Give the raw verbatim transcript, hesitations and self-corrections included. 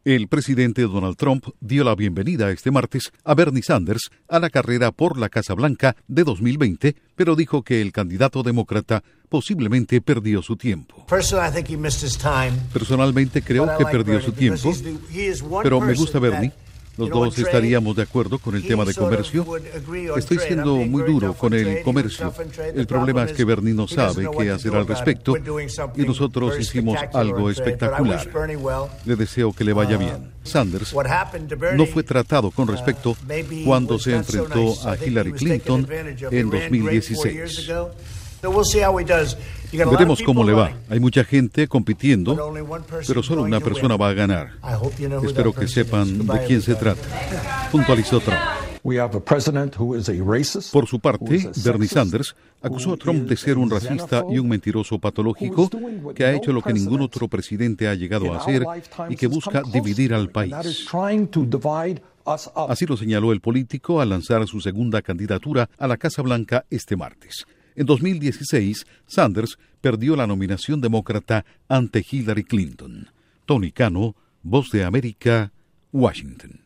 El presidente Donald Trump dio la bienvenida este martes a Bernie Sanders a la carrera por la Casa Blanca de dos mil veinte, pero dijo que el candidato demócrata posiblemente perdió su tiempo. Personalmente creo que perdió su tiempo, pero me gusta Bernie. Los dos estaríamos de acuerdo con el tema de comercio. Estoy siendo muy duro con el comercio. El problema es que Bernie no sabe qué hacer al respecto y nosotros hicimos algo espectacular. Le deseo que le vaya bien. Sanders no fue tratado con respeto cuando se enfrentó a Hillary Clinton en dos mil dieciséis. Veremos cómo le va. Hay mucha gente compitiendo, pero solo una persona va a ganar. Espero que sepan de quién se trata. Puntualizó Trump. Por su parte, Bernie Sanders acusó a Trump de ser un racista y un mentiroso patológico que ha hecho lo que ningún otro presidente ha llegado a hacer y que busca dividir al país. Así lo señaló el político al lanzar su segunda candidatura a la Casa Blanca este martes. En dos mil dieciséis, Sanders perdió la nominación demócrata ante Hillary Clinton. Tony Cano, Voz de América, Washington.